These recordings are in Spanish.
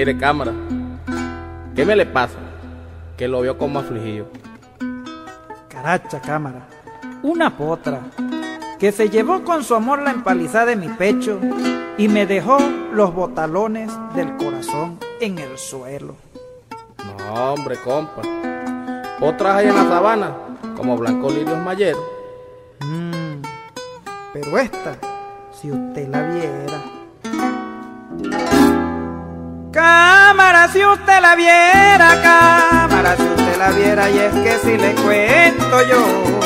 Mire, cámara, ¿qué me le pasa? Que lo veo como afligido. Caracha, cámara, una potra que se llevó con su amor la empalizada de mi pecho y me dejó los botalones del corazón en el suelo. No, hombre, compa. Otras hay en la sabana, como Blanco Lirios Mayero. Pero esta, si usted la viera. Cámara, si usted la viera, cámara, si usted la viera, y es que si le cuento yo,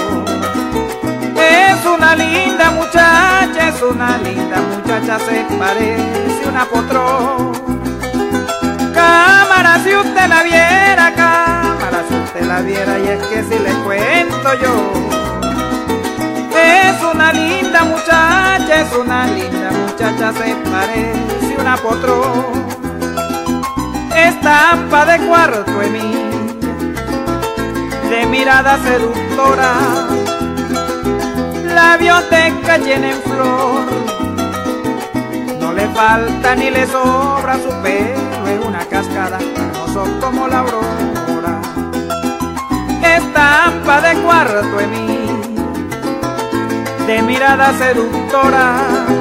es una linda muchacha, es una linda muchacha, se parece una potrona. Cámara, si usted la viera, cámara, si usted la viera, y es que si le cuento yo, es una linda muchacha, es una linda muchacha, se parece una potrona. Estampa de cuarto Emilia, de mirada seductora, labios de calle en flor, no le falta ni le sobra, su pelo es una cascada, hermoso como la aurora. Estampa de cuarto Emilia, de mirada seductora,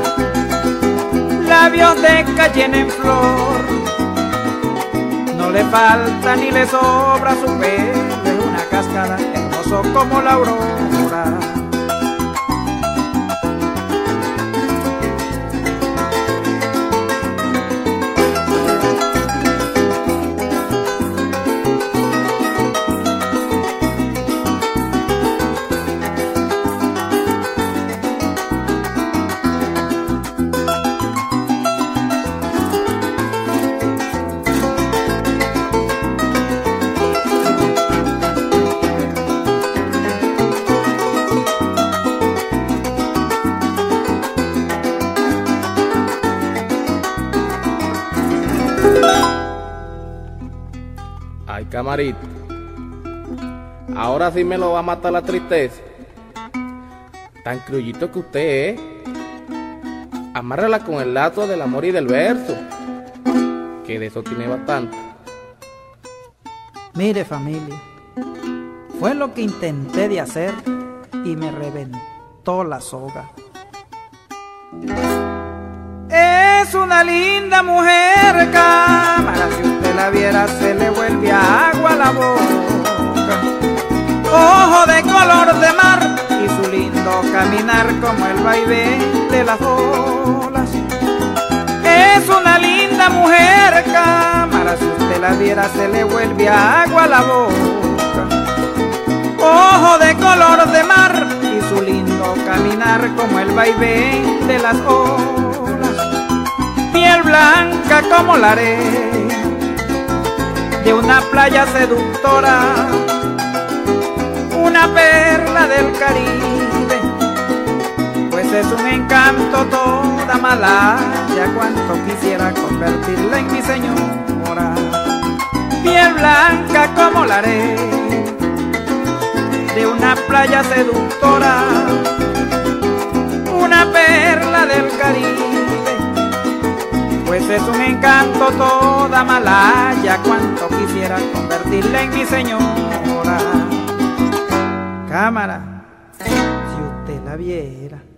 labios de calle en flor, no le falta ni le sobra, su pelo es una cascada, hermoso como la aurora. Ay, camarita, ahora sí me lo va a matar la tristeza. Tan criollito que usted es. Amárrala con el lazo del amor y del verso, que de eso tiene bastante. Mire, familia, fue lo que intenté de hacer y me reventó la soga. Es una linda mujer, cámara, si usted la viera se le vuelve agua la boca. Ojo de color de mar y su lindo caminar como el vaivén de las olas. Es una linda mujer, cámara, si usted la viera se le vuelve agua la boca. Ojo de color de mar y su lindo caminar como el vaivén de las olas. Piel blanca como la arena de una playa seductora, una perla del Caribe, pues es un encanto toda Malaya, cuanto quisiera convertirla en mi señora. Piel blanca como la arena de una playa seductora, una perla del Caribe, pues es un encanto toda Malaya, cuanto quisiera convertirla en mi señora. Cámara, si usted la viera.